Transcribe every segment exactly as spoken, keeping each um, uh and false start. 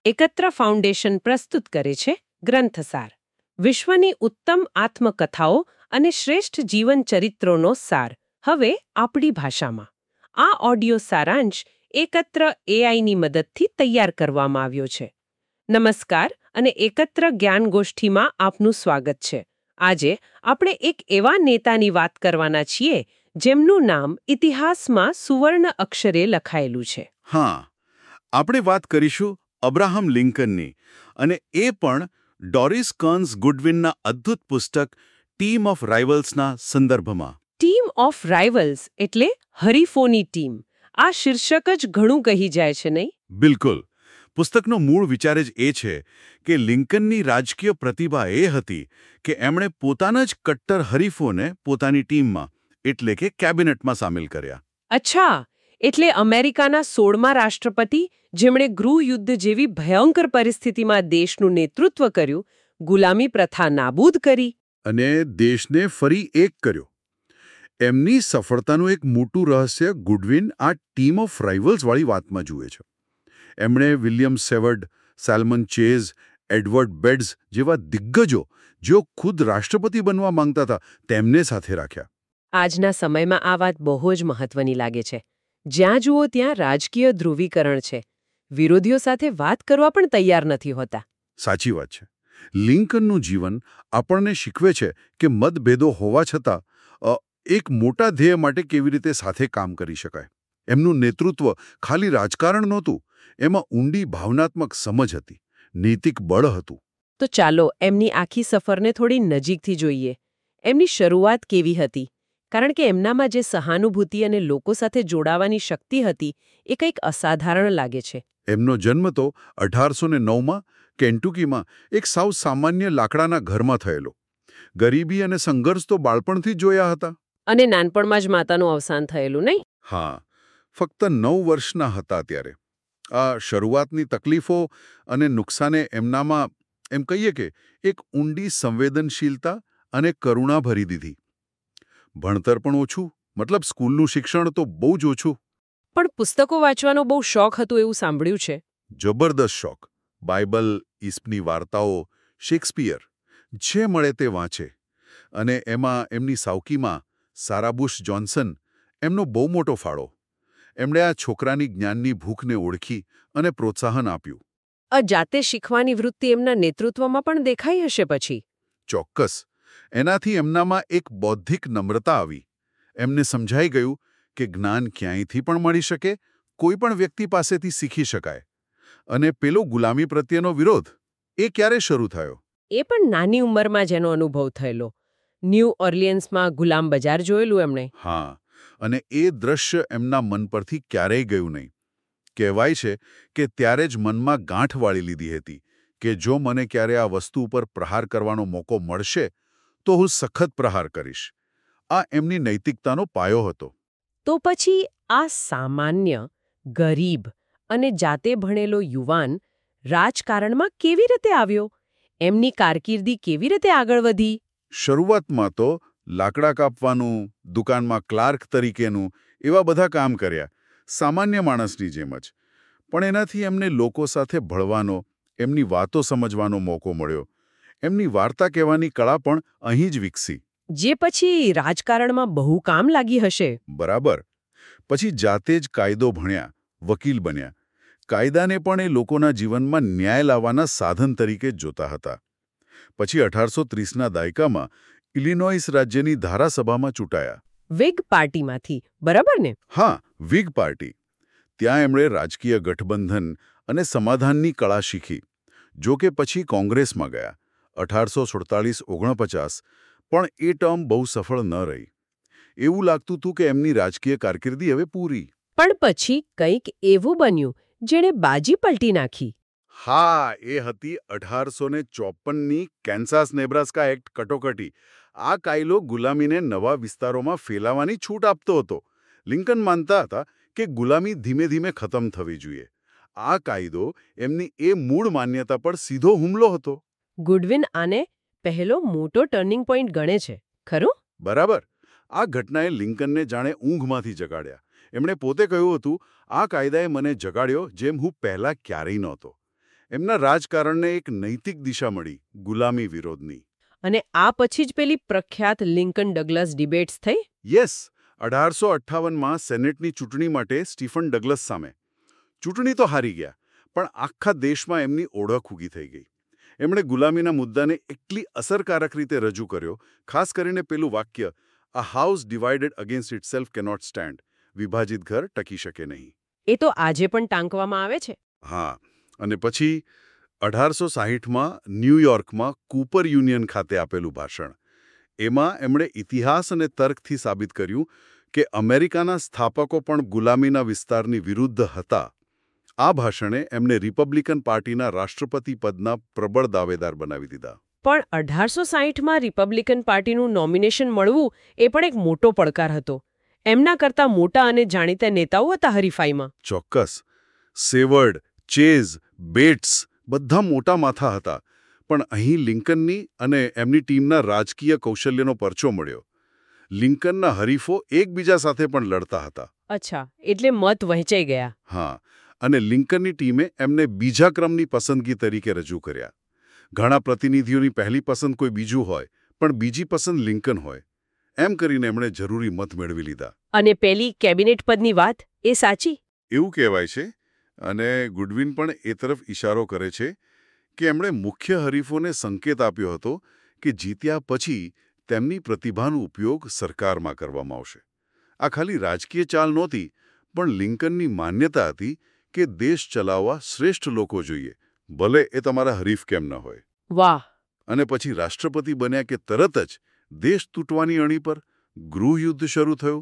એકત્ર ફાઉન્ડેશન પ્રસ્તુત કરે છે ગ્રંથસાર, વિશ્વની ઉત્તમ આત્મકથાઓ અને શ્રેષ્ઠ જીવન ચરિત્રોનો સાર, હવે આપણી ભાષામાં. આ ઓડિયો સારાંશ એકત્ર એઆઈની મદદથી તૈયાર કરવામાં આવ્યો છે. નમસ્કાર અને એકત્ર જ્ઞાનગોષ્ઠીમાં આપનું સ્વાગત છે. આજે આપણે એક એવા નેતાની વાત કરવાના છીએ જેમનું નામ ઇતિહાસમાં સુવર્ણ અક્ષરે લખાયેલું છે. હા, આપણે વાત કરીશું અબ્રાહમ લિંકનની, અને એ પણ ડોરિસ કર્ન્સ ગુડવિનના અદ્ભુત પુસ્તક ટીમ ઓફ રાઇવલ્સના સંદર્ભમાં. ટીમ ઓફ રાઇવલ્સ એટલે હરીફોની ટીમ. આ શીર્ષક જ ઘણું કહી જાય છે, નહીં? બિલકુલ. પુસ્તકનો મૂળ વિચાર જ એ છે કે લિંકનની રાજકીય પ્રતિભા એ હતી કે એમણે પોતાના જ કટ્ટર હરીફોને પોતાની ટીમમાં એટલે કે કેબિનેટમાં સામેલ કર્યા. અચ્છા, એટલે અમેરિકાના સોળમા રાષ્ટ્રપતિ જેમણે ગૃહયુદ્ધ જેવી ભયંકર પરિસ્થિતિમાં દેશનું નેતૃત્વ કર્યું, ગુલામી પ્રથા નાબૂદ કરી અને દેશને ફરી એક કર્યો. એમની સફળતાનું એક મોટું રહસ્ય ગુડવિન આ ટીમ ઓફ રાઇવલ્સવાળી વાતમાં જુએ છે. એમણે William Seward, Salmon Chase, Edward Bates જેવા દિગ્ગજો જેઓ ખુદ રાષ્ટ્રપતિ બનવા માંગતા હતા તેમને સાથે રાખ્યા. આજના સમયમાં આ વાત બહુ જ મહત્વની લાગે છે. જ્યાં જુઓ ત્યાં રાજકીય ધ્રુવીકરણ છે. વિરોધીઓ સાથે વાત કરવા પણ તૈયાર નથી હોતા. સાચી વાત છે. લિંકનનું જીવન આપણને શીખવે છે કે મતભેદો હોવા છતાં એક મોટા ધ્યેય માટે કેવી રીતે સાથે કામ કરી શકાય. એમનું નેતૃત્વ ખાલી રાજકારણ નહોતું, એમાં ઊંડી ભાવનાત્મક સમજ હતી, નૈતિક બળ હતું. તો ચાલો એમની આખી સફરને થોડી નજીકથી જોઈએ. એમની શરૂઆત કેવી હતી? કારણ કે એમનામાં જે સહાનુભૂતિ અને લોકો સાથે જોડાવાની શક્તિ હતી એ કંઈક અસાધારણ લાગે છે. એમનો જન્મ તો અઢારસો ને નવમાં કેન્ટુકીમાં એક સાવ સામાન્ય લાકડાના ઘરમાં થયેલો. ગરીબી અને સંઘર્ષ તો બાળપણથી જ જોયા હતા. અને નાનપણમાં જ માતાનું અવસાન થયેલું, નહીં? હા, ફક્ત નવ વર્ષના હતા ત્યારે. આ શરૂઆતની તકલીફો અને નુકસાને એમનામાં એમ કહીએ કે એક ઊંડી સંવેદનશીલતા અને કરુણા ભરી દીધી. ભણતર પણ ઓછું, મતલબ સ્કૂલનું શિક્ષણ તો બહુ જ ઓછું. પણ પુસ્તકો વાંચવાનો બહુ શોખ હતું એવું સાંભળ્યું છે. જબરદસ્ત શોખ. બાઇબલ, ઈસપની વાર્તાઓ, શેક્સપિયર, જે મળે તે વાંચે. અને એમાં એમની સાવકીમાં સારા બુશ જોન્સન, એમનો બહુ મોટો ફાળો. એમણે આ છોકરાની જ્ઞાનની ભૂખને ઓળખી અને પ્રોત્સાહન આપ્યું. આ જાતે શીખવાની વૃત્તિ એમના નેતૃત્વમાં પણ દેખાઈ હશે પછી. ચોક્કસ. એનાથી એમનામાં એક બૌદ્ધિક નમ્રતા આવી. એમને સમજાઈ ગયું કે જ્ઞાન ક્યાંયથી પણ મળી શકે, કોઈ પણ વ્યક્તિ પાસેથી શીખી શકાય. અને પેલો ગુલામી પ્રત્યેનો વિરોધ, એ ક્યારે શરૂ થયો? એ પણ નાની ઉંમરમાં જેનો અનુભવ થયેલો. ન્યૂ ઓર્લિયન્સમાં ગુલામ બજાર જોયેલું એમણે. હા, અને એ દ્રશ્ય એમના મન પરથી ક્યારેય ગયું નહીં. કહેવાય છે કે ત્યારે જ મનમાં ગાંઠ વાળી લીધી હતી કે જો મને ક્યારે આ વસ્તુ ઉપર પ્રહાર કરવાનો મોકો મળશે તો હું સખત પ્રહાર કરીશ. આ એમની નૈતિકતાનો પાયો હતો. તો પછી આ સામાન્ય, ગરીબ અને જાતે ભણેલો યુવાન રાજકારણમાં કેવી રીતે આવ્યો? એમની કારકિર્દી કેવી રીતે આગળ વધી? શરૂઆતમાં તો લાકડા કાપવાનું, દુકાનમાં ક્લાર્ક તરીકેનું એવા બધા કામ કર્યા, સામાન્ય માણસની જેમ જ. પણ એનાથી એમને લોકો સાથે ભળવાનો, એમની વાતો સમજવાનો મોકો મળ્યો. એમની વાર્તા કહેવાની કળા પણ અહીં જ વિકસી. જે પછી રાજકારણમાં બહુ કામ લાગી હશે. બરાબર. પછી જાતે જ કાયદો ભણ્યા, વકીલ બન્યા. કાયદાને પણ એ લોકોના જીવનમાં ન્યાય લાવવાના સાધન તરીકે જ જોતા હતા. પછી અઢારસો ત્રીસના દાયકામાં ઇલિનોઇસ રાજ્યની ધારાસભામાં ચૂંટાયા. વિગ પાર્ટીમાંથી, બરાબર ને? હા, વિગ પાર્ટી. ત્યાં એમણે રાજકીય ગઠબંધન અને સમાધાનની કળા શીખી. જો કે પછી કોંગ્રેસમાં ગયા. અઢારસો સુડતાલીસ ઓગણપચાસ, પણ એ ટર્મ બહુ સફળ ન રહી. એવું લાગતું હતું કે એમની રાજકીય કારકિર્દી હવે પૂરી. પણ પછી કંઈક એવું બન્યું જેણે બાજી પલટી નાખી. હા, એ હતી અઢારસો ને ચોપનની કેન્સાસ નેબ્રાસ્કા એક્ટ કટોકટી. આ કાયદો ગુલામીને નવા વિસ્તારોમાં ફેલાવાની છૂટ આપતો હતો. લિંકન માનતા હતા કે ગુલામી ધીમે ધીમે ખતમ થવી જોઈએ. આ કાયદો એમની એ મૂળ માન્યતા પર સીધો હુમલો હતો. ગુડવિન આને પહેલો મોટો ટર્નિંગ પોઈન્ટ ગણે છે, ખરું? બરાબર. આ ઘટનાએ લિંકનને જાણે ઊંઘમાંથી જગાડ્યા. એમણે પોતે કહ્યું હતું, આ કાયદાએ મને જગાડ્યો જેમ હું પહેલાં ક્યારેય નહોતો. એમના રાજકારણને એક નૈતિક દિશા મળી, ગુલામી વિરોધની. અને આ પછી જ પેલી પ્રખ્યાત લિંકન ડગલસ ડિબેટ્સ થઈ. યસ, અઢારસો અઠ્ઠાવનમાં સેનેટની ચૂંટણી માટે સ્ટીફન ડગલસ સામે. ચૂંટણી તો હારી ગયા, પણ આખા દેશમાં એમની ઓળખ ઊગી થઈ ગઈ. એમણે ગુલામીના મુદ્દાને એટલી અસરકારક રીતે રજૂ કર્યો, ખાસ કરીને પેલું વાક્ય, a house divided against itself cannot stand, વિભાજિત ઘર ટકી શકે નહીં. એ તો આજે પણ ટાંકવામાં આવે છે. હા, અને પછી અઢારસો સાહીઠમાં ન્યૂયોર્કમાં કૂપર યુનિયન ખાતે આપેલું ભાષણ. એમાં એમણે ઇતિહાસ અને તર્કથી સાબિત કર્યું કે અમેરિકાના સ્થાપકો પણ ગુલામીના વિસ્તારની વિરુદ્ધ હતા. આ ભાષણે એમને રિપબ્લિકન પાર્ટીના રાષ્ટ્રપતિ પદના પ્રબળ દાવેદાર બનાવી દીધા. પણ અઢારસો સાહીઠમાં રિપબ્લિકન પાર્ટીનું નોમિનેશન મળવું એ પણ એક મોટો પડકાર હતો. એમના કરતાં મોટા અને જાણીતા નેતાઓ હતા હરીફાઈમાં. ચોક્કસ. સેવર્ડ, ચેઝ, બેટ્સ બધા મોટા માથા હતા. પણ અહીં લિંકનની અને એમની ટીમના રાજકીય કૌશલ્યનો પરચો મળ્યો. લિંકનના હરીફો એકબીજા સાથે પણ લડતા હતા. અચ્છા, એટલે મત વહેંચાઈ ગયા. હા, અને લિંકનની ટીમે એમને બીજા ક્રમની પસંદગી તરીકે રજૂ કર્યા. ઘણા પ્રતિનિધિઓની પહેલી પસંદ કોઈ બીજું હોય, પણ બીજી પસંદ લિંકન હોય. એમ કરીને એમણે જરૂરી મત મેળવી લીધા. અને પેલી કેબિનેટ પદની વાત, એ સાચી? એવું કહેવાય છે, અને ગુડવિન પણ એ તરફ ઇશારો કરે છે કે એમણે મુખ્ય હરીફોને સંકેત આપ્યો હતો કે જીત્યા પછી તેમની પ્રતિભાનો ઉપયોગ સરકારમાં કરવામાં આવશે. આ ખાલી રાજકીય ચાલ નહોતી, પણ લિંકનની માન્યતા હતી કે દેશ ચલાવવા શ્રેષ્ઠ લોકો જોઈએ, ભલે એ તમારા હરીફ કેમ ન હોય. વાહ! અને પછી રાષ્ટ્રપતિ બન્યા કે તરત જ દેશ તૂટવાની અણી પર ગૃહયુદ્ધ શરૂ થયું.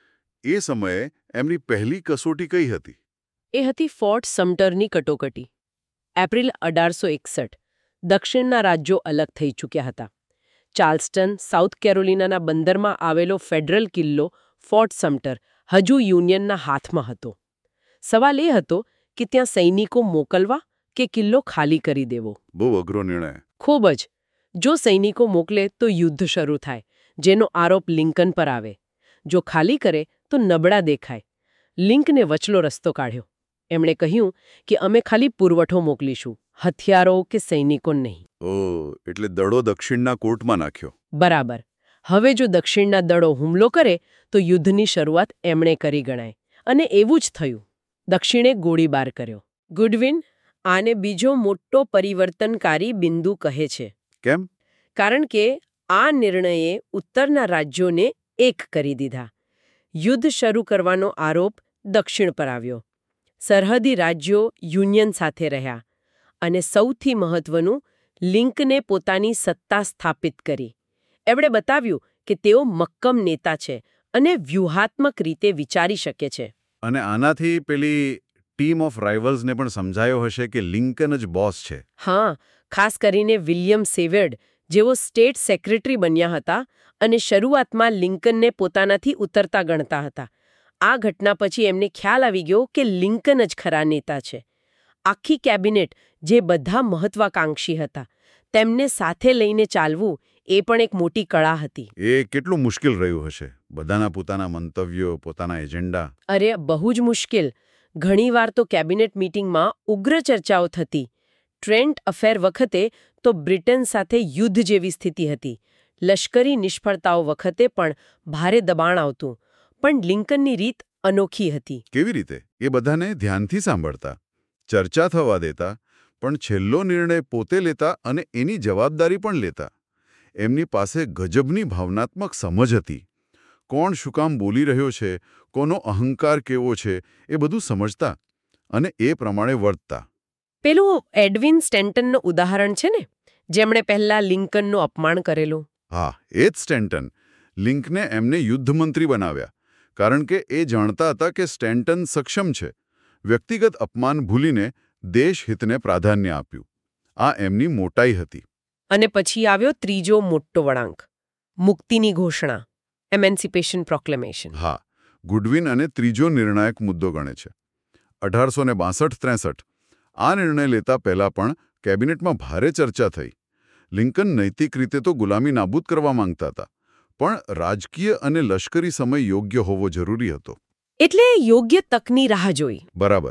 એ સમયે એમની પહેલી કસોટી કઈ હતી? એ હતી ફોર્ટ સમટરની કટોકટી. એપ્રિલ અઢારસો એકસઠ. દક્ષિણના રાજ્યો અલગ થઈ ચૂક્યા હતા. ચાર્લ્સટન, સાઉથ કેરોલિનાના બંદરમાં આવેલો ફેડરલ કિલ્લો ફોર્ટ સમટર હજુ યુનિયનના હાથમાં હતો. સવાલ એ હતો કે ત્યાં સૈનિકો મોકલવા કે કિલ્લો ખાલી કરી દેવો. બહુ અઘરો નિર્ણય. ખૂબ જ. જો સૈનિકો મોકલે તો યુદ્ધ શરૂ થાય, જેનો આરોપ લિંકન પર આવે. જો ખાલી કરે તો નબળા દેખાય. લિંકને વચલો રસ્તો કાઢ્યો. એમણે કહ્યું કે અમે ખાલી પુરવઠો મોકલીશું, હથિયારો કે સૈનિકો નહીં. ઓહ, એટલે દડો દક્ષિણના કોર્ટમાં નાખ્યો. બરાબર. હવે જો દક્ષિણના દળો હુમલો કરે તો યુદ્ધની શરૂઆત એમણે કરી ગણાય. અને એવું જ થયું. દક્ષિણે ગોળીબાર કર્યો. ગુડવિન આને બીજો મોટો પરિવર્તનકારી બિંદુ કહે છે. કેમ? કારણ કે આ નિર્ણયે ઉત્તરના રાજ્યોને એક કરી દીધા. યુદ્ધ શરૂ કરવાનો આરોપ દક્ષિણ પર આવ્યો. સરહદી રાજ્યો યુનિયન સાથે રહ્યા. અને સૌથી મહત્વનું, લિંકને પોતાની સત્તા સ્થાપિત કરી. એમણે બતાવ્યું કે તેઓ મક્કમ નેતા છે અને વ્યૂહાત્મક રીતે વિચારી શકે છે. અને આનાથી પેલી ટીમ ઓફ રાઇવલ્સને પણ સમજાયો હશે કે લિંકન જ બોસ છે. હા, ખાસ કરીને વિલિયમ સેવર્ડ, જેઓ સ્ટેટ સેક્રેટરી બન્યા હતા અને શરૂઆતમાં લિંકનને પોતાનાથી ઉતરતા ગણતા હતા. આ ઘટના પછી એમને ખ્યાલ આવી ગયો કે લિંકન જ ખરા નેતા છે. આખી કેબિનેટ, જે બધા મહત્વાકાંક્ષી હતા, તેમને સાથે લઈને ચાલવું એ પણ એક મોટી કળા હતી. એ કેટલું મુશ્કેલ રહ્યું હશે, બધાના પોતાના મંતવ્યો, પોતાના એજન્ડા. અરે, બહુ જ મુશ્કેલ. ઘણીવાર તો કેબિનેટ મીટિંગમાં ઉગ્ર ચર્ચાઓ થતી. ટ્રેન્ટ અફેર વખતે તો બ્રિટન સાથે યુદ્ધ જેવી સ્થિતિ હતી. લશ્કરી નિષ્ફળતાઓ વખતે પણ ભારે દબાણ આવતું. પણ લિંકનની રીત અનોખી હતી. કેવી રીતે? એ બધાને ધ્યાનથી સાંભળતા, ચર્ચા થવા દેતા, પણ છેલ્લો નિર્ણય પોતે લેતા અને એની જવાબદારી પણ લેતા. એમની પાસે ગજબની ભાવનાત્મક સમજ હતી. કોણ શું કામ બોલી રહ્યો છે, કોનો અહંકાર કેવો છે, એ બધું સમજતા અને એ પ્રમાણે વર્તતા. પેલું એડવિન સ્ટેન્ટનનું ઉદાહરણ છે ને, જેમણે પહેલા લિંકનનું અપમાન કરેલું. હા, એ જ સ્ટેન્ટન. લિંકને એમને યુદ્ધમંત્રી બનાવ્યા, કારણ કે એ જાણતા હતા કે સ્ટેન્ટન સક્ષમ છે. વ્યક્તિગત અપમાન ભૂલીને દેશહિતને પ્રાધાન્ય આપ્યું. આ એમની મોટાઈ હતી. અને પછી આવ્યો ત્રીજો મોટો વળાંક, મુક્તિની ઘોષણા, એમેન્સિપેશન પ્રોક્લેમેશન. હા, ગુડવિન અને ત્રીજો નિર્ણાયક મુદ્દો ગણે છે. અઢારસો ને બાસઠ ત્રેસઠ આ નિર્ણય લેતા પહેલા પણ કેબિનેટમાં ભારે ચર્ચા થઈ. લિંકન નૈતિક રીતે તો ગુલામી નાબૂદ કરવા માંગતા હતા, પણ રાજકીય અને લશ્કરી સમય યોગ્ય હોવો જરૂરી હતો. એટલે યોગ્ય તકની રાહ જોઈ. બરાબર.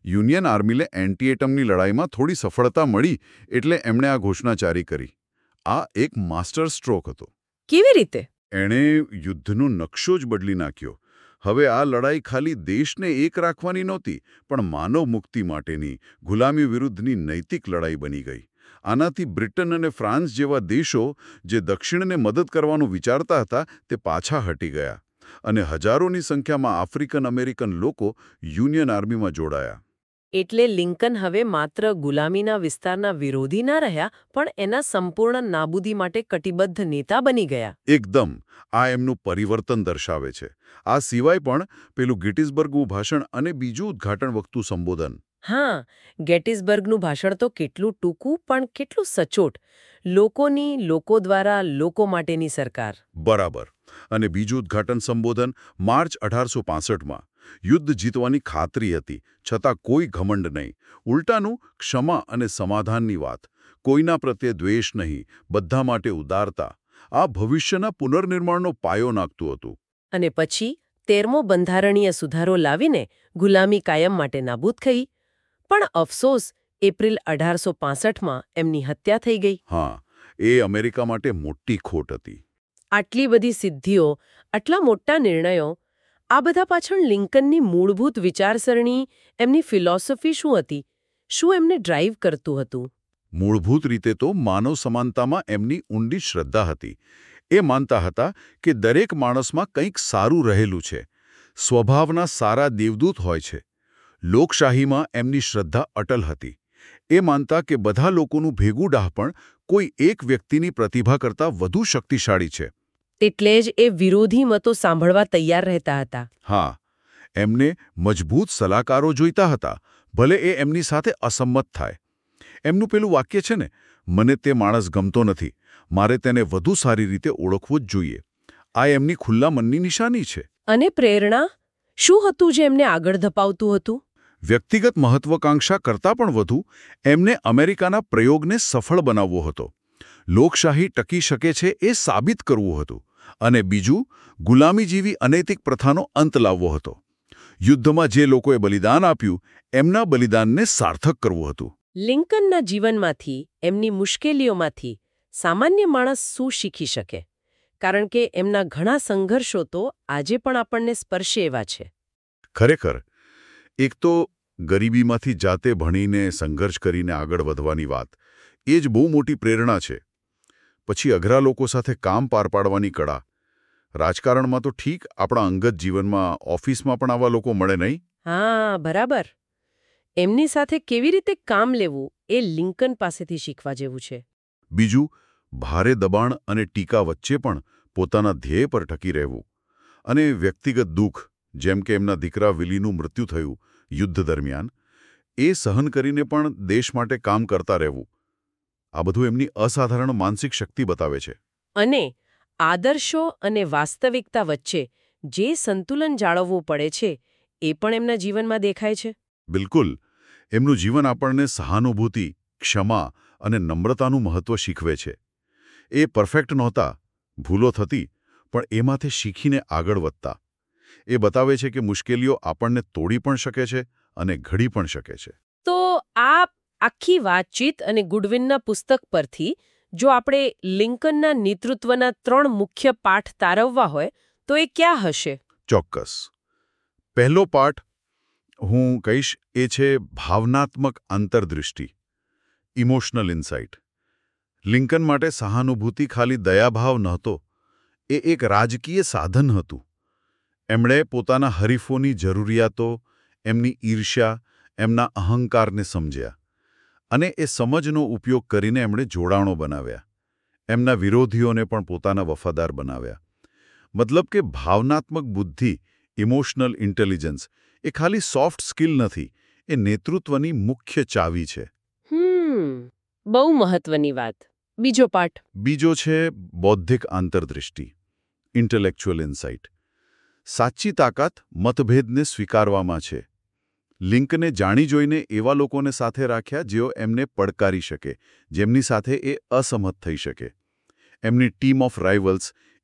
યુનિયન આર્મીને એન્ટી એટમની લડાઈમાં થોડી સફળતા મળી એટલે એમણે આ ઘોષણા જારી કરી. આ એક માસ્ટર સ્ટ્રોક હતો. કેવી રીતે? એણે યુદ્ધનો નકશો જ બદલી નાખ્યો. હવે આ લડાઈ ખાલી દેશને એક રાખવાની નહોતી, પણ માનવ મુક્તિ માટેની, ગુલામી વિરુદ્ધની નૈતિક લડાઈ બની ગઈ. આનાથી બ્રિટન અને ફ્રાન્સ જેવા દેશો જે દક્ષિણને મદદ કરવાનું વિચારતા હતા તે પાછા હટી ગયા અને હજારોની સંખ્યામાં આફ્રિકન અમેરિકન લોકો યુનિયન આર્મીમાં જોડાયા. એટલે લિંકન હવે માત્ર ગુલામીના વિસ્તારના વિરોધી ના રહ્યા, પણ એના સંપૂર્ણ નાબૂદી માટે કટિબદ્ધ નેતા બની ગયા. એકદમ. આ એમનું પરિવર્તન દર્શાવે છે. આ સિવાય પણ પેલું ગેટિસબર્ગનું ભાષણ અને બીજું ઉદ્ઘાટન વખતું સંબોધન. હા, ગેટિસબર્ગનું ભાષણ તો કેટલું ટૂંકું પણ કેટલું સચોટ. લોકોની, લોકો દ્વારા, લોકો માટેની સરકાર. બરાબર. અને બીજું ઉદ્ઘાટન સંબોધન માર્ચ અઢારસો પાસઠમાં. યુદ્ધ જીતવાની ખાતરી હતી, છતાં કોઈ ઘમંડ નહીં. ઉલટાનું ક્ષમા અને સમાધાનની વાત. કોઈના પ્રત્યે દ્વેષ નહીં, બધા માટે ઉદારતા. આ ભવિષ્યના પુનર્નિર્માણનો પાયો નાખતું હતું. અને પછી તેરમો બંધારણીય સુધારો લાવીને ગુલામી કાયમ માટે નાબૂદ થઈ. પણ અફસોસ, એપ્રિલ અઢારસો પાસઠમાં એમની હત્યા થઈ ગઈ. હા, એ અમેરિકા માટે મોટી ખોટ હતી. આટલી બધી સિદ્ધિઓ, આટલા મોટા નિર્ણયો, આ બધા પાછળ લિંકનની મૂળભૂત વિચારસરણી, એમની ફિલોસોફી શું હતી? શું એમને ડ્રાઈવ કરતું હતું? મૂળભૂત રીતે તો માનવ સમાનતામાં એમની ઊંડી શ્રદ્ધા હતી. એ માનતા હતા કે દરેક માણસમાં કંઈક સારું રહેલું છે. સ્વભાવના સારા દેવદૂત હોય છે. લોકશાહીમાં એમની શ્રદ્ધા અટલ હતી. એ માનતા કે બધા લોકોનું ભેગું ડાહપણ કોઈ એક વ્યક્તિની પ્રતિભા કરતાં વધુ શક્તિશાળી છે. એટલે જ એ વિરોધી મતો સાંભળવા તૈયાર રહેતા હતા. હા, એમને મજબૂત સલાહકારો જોઈતા હતા, ભલે એ એમની સાથે અસંમત થાય. એમનું પેલું વાક્ય છે ને, મને તે માણસ ગમતો નથી, મારે તેને વધુ સારી રીતે ઓળખવું જ જોઈએ. આ એમની ખુલ્લા મનની નિશાની છે. અને પ્રેરણા શું હતું જે એમને આગળ ધપાવતું હતું? વ્યક્તિગત મહત્વાકાંક્ષા કરતાં પણ વધુ એમને અમેરિકાના પ્રયોગને સફળ બનાવવો હતો. લોકશાહી ટકી શકે છે એ સાબિત કરવું હતું. અને બીજું, ગુલામી જેવી અનૈતિક પ્રથાનો અંત લાવવો હતો. યુદ્ધમાં જે લોકોએ બલિદાન આપ્યું, એમના બલિદાનને સાર્થક કરવું હતું. લિંકનના જીવનમાંથી, એમની મુશ્કેલીઓમાંથી સામાન્ય માણસ શું શીખી શકે? કારણ કે એમના ઘણા સંઘર્ષો તો આજે પણ આપણને સ્પર્શે એવા છે. ખરેખર, એક તો ગરીબીમાંથી જાતે ભણીને સંઘર્ષ કરીને આગળ વધવાની વાત, એ જ બહુ મોટી પ્રેરણા છે. પછી અઘરા લોકો સાથે કામ પાર પાડવાની કળા. રાજકારણમાં તો ઠીક, આપણા અંગત જીવનમાં, ઓફિસમાં પણ આવા લોકો મળે નહીં? હા, બરાબર. એમની સાથે કેવી રીતે કામ લેવું એ લિંકન પાસેથી શીખવા જેવું છે. બીજું, ભારે દબાણ અને ટીકા વચ્ચે પણ પોતાના ધ્યેય પર ટકી રહેવું. અને વ્યક્તિગત દુઃખ, જેમ કે એમના દીકરા વિલીનું મૃત્યુ થયું યુદ્ધ દરમિયાન, એ સહન કરીને પણ દેશ માટે કામ કરતા રહેવું. આ બધું એમની અસાધારણ માનસિક શક્તિ બતાવે છે. અને આદર્શો અને વાસ્તવિકતા વચ્ચે જે સંતુલન જાળવવું પડે છે એ પણ એમના જીવનમાં દેખાય છે. બિલકુલ. એમનું જીવન આપણને સહાનુભૂતિ, ક્ષમા અને નમ્રતાનું મહત્વ શીખવે છે. એ પરફેક્ટ નહોતા, ભૂલો થતી, પણ એમાંથી શીખીને આગળ વધતા. એ બતાવે છે કે મુશ્કેલીઓ આપણને તોડી પણ શકે છે અને ઘડી પણ શકે છે. તો આ આખી વાતચીત અને ગુડવિનના પુસ્તક પરથી જો આપણે લિંકનના નેતૃત્વના ત્રણ મુખ્ય પાઠ તારવવા હોય તો એ ક્યાં હશે? ચોક્કસ. પહેલો પાઠ હું કહીશ એ છે ભાવનાત્મક અંતર્દૃષ્ટિ, ઇમોશનલ ઇન્સાઇટ. લિંકન માટે સહાનુભૂતિ ખાલી દયાભાવ નહોતો, એ એક રાજકીય સાધન હતું. એમણે પોતાના હરીફોની જરૂરિયાતો, એમની ઈર્ષ્યા, એમના અહંકારને સમજ્યા. અને એ સમજનો ઉપયોગ કરીને એમણે જોડાણો બનાવ્યા. એમના વિરોધીઓને પણ પોતાના વફાદાર બનાવ્યા. મતલબ કે ભાવનાત્મક બુદ્ધિ, ઇમોશનલ ઇન્ટેલિજન્સ, એ ખાલી સોફ્ટ સ્કિલ નથી, એ નેતૃત્વની મુખ્ય ચાવી છે. હમ બહુ મહત્વની વાત. બીજો પાઠ? બીજો છે બૌદ્ધિક આંતરદૃષ્ટિ, ઇન્ટેલેક્ચ્યુઅલ ઇન્સાઇટ. સાચી તાકાત મતભેદને સ્વીકારવામાં છે. લિંકને જાણી જોઈને એવા લોકોને સાથે રાખ્યા જેઓ એમને પડકારી શકે, જેમની સાથે એ અસહમત થઈ શકે. એમની ટીમ ઓફ રાઇવલ્સ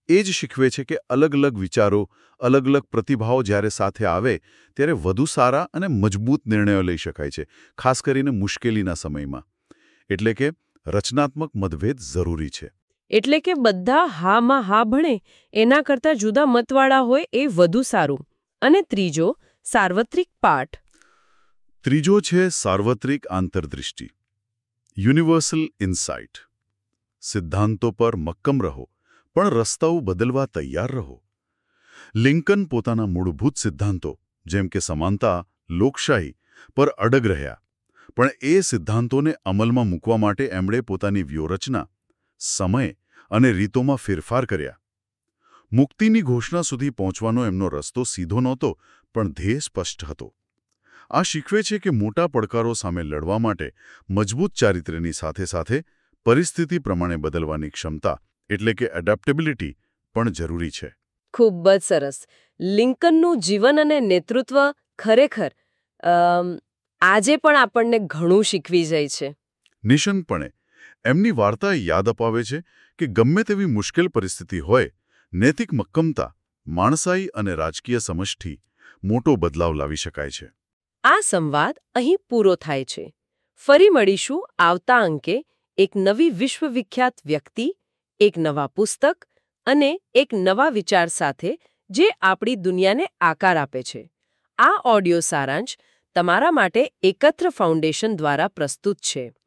એ જ શીખવે છે કે અલગ અલગ વિચારો, અલગ અલગ પ્રતિભાવો જ્યારે સાથે આવે ત્યારે વધુ સારા અને મજબૂત નિર્ણયો લઈ શકાય છે, ખાસ કરીને મુશ્કેલીના સમયમાં. એટલે કે રચનાત્મક મતભેદ જરૂરી છે. એટલે કે બધા હામાં હા ભણે એના કરતાં જુદા મતવાળા હોય એ વધુ સારું. અને ત્રીજો, સાર્વત્રિક પાઠ. ત્રીજો છે સાર્વત્રિક આંતરદૃષ્ટિ, યુનિવર્સલ ઇનસાઇટ. સિદ્ધાંતો પર મક્કમ રહો, પણ રસ્તાઓ બદલવા તૈયાર રહો. લિંકન પોતાના મૂળભૂત સિદ્ધાંતો જેમ કે સમાનતા, લોકશાહી પર અડગ રહ્યા, પણ એ સિદ્ધાંતોને અમલમાં મૂકવા માટે એમણે પોતાની વ્યૂહરચના, સમય અને રીતોમાં ફેરફાર કર્યા. મુક્તિની ઘોષણા સુધી પહોંચવાનો એમનો રસ્તો સીધો નહોતો, પણ ધ્યેય સ્પષ્ટ હતો. આ શીખવે છે કે મોટા પડકારો સામે લડવા માટે મજબૂત ચારિત્ર્યની સાથે સાથે પરિસ્થિતિ પ્રમાણે બદલવાની ક્ષમતા એટલે કે એડેપ્ટેબિલિટી પણ જરૂરી છે. ખૂબ જ સરસ. લિંકનનું જીવન અને નેતૃત્વ ખરેખર આજે પણ આપણને ઘણું શીખવી જાય છે. નિશંકપણે એમની વાર્તા યાદ અપાવે છે કે ગમે તેવી મુશ્કેલ પરિસ્થિતિ હોય, નૈતિક મક્કમતા, માણસાઈ અને રાજકીય સમજથી મોટો બદલાવ લાવી શકાય છે. આ સંવાદ અહીં પૂરો થાય છે. ફરી મળીશું આવતા અંકે એક નવી વિશ્વવિખ્યાત વ્યક્તિ, એક નવા પુસ્તક અને એક નવા વિચાર સાથે જે આપણી દુનિયાને આકાર આપે છે. આ ઓડિયો સારાંશ તમારા માટે એકત્ર ફાઉન્ડેશન દ્વારા પ્રસ્તુત છે.